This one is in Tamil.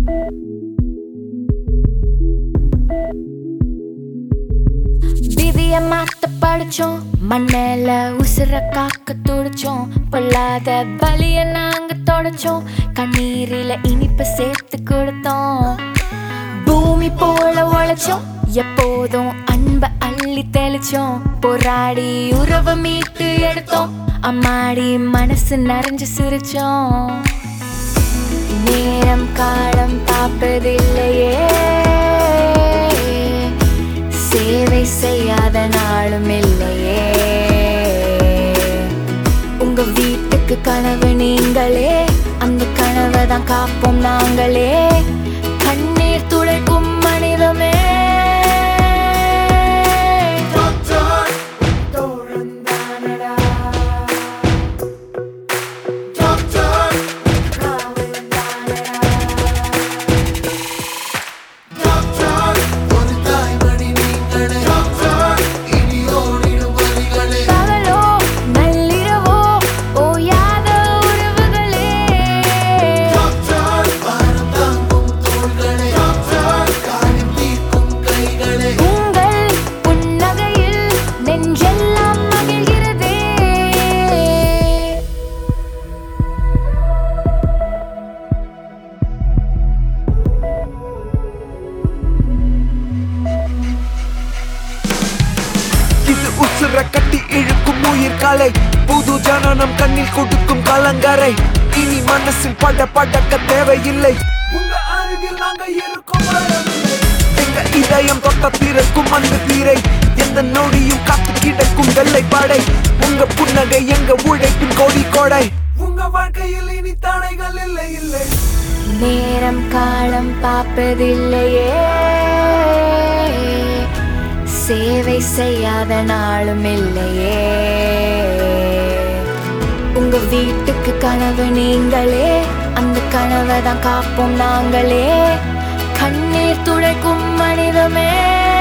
விதிய மாத்த படிச்சோம், மண்ணல உசுர காக்க துடிச்சோம், பொல்லாத வலிய நாங்க தொடச்சோம், கண்ணீரில இனிப்ப சேர்த்து கொடுத்தோம். பூமி போல உழைச்சோம், எப்போதும் அன்ப அள்ளி தெளிச்சோம், போராடி உறவை மீட்டு எடுத்தோம், அம்மாடி மனசு நிறைஞ்சு சிரிச்சோம். நேரம் காலம் பார்ப்பதில்லையே, சேவை செய்யாத நாளும் இல்லையே. உங்க வீட்டுக்கு கனவு நீங்களே, அந்த கனவை தான் காப்போம் நாங்களே. கண்ணீர் துளைக்கும் மனிதமே, உசுர கட்டி இழுக்கும் உயிர் காலை, புது ஜனனம் கண்ணில் கொடுக்கும் கலங்கரை. இனி மனசில் படக்க தேவையில்லை, உங்க அருகில் நாங்க இருக்கும். எங்க இதயம் தொட்ட திறக்கும் அந்த தீரை, எந்த நொடியும் காத்து கிடக்கும் வெள்ளை படை. உங்க புன்னகை எங்க உழைப்பின் கொடி கொடை, உங்க வாழ்க்கையில் இனி தடைகள் இல்லை இல்லை. நேரம் காலம் பார்ப்பதில்லையே, சேவை செய்யாத நாளும் இல்லையே. உங்க வீட்டுக்கு கனவு நீங்களே, அந்த கனவை தான் காப்போம் நாங்களே. கண்ணீர் துடைக்கும் மனிதமே.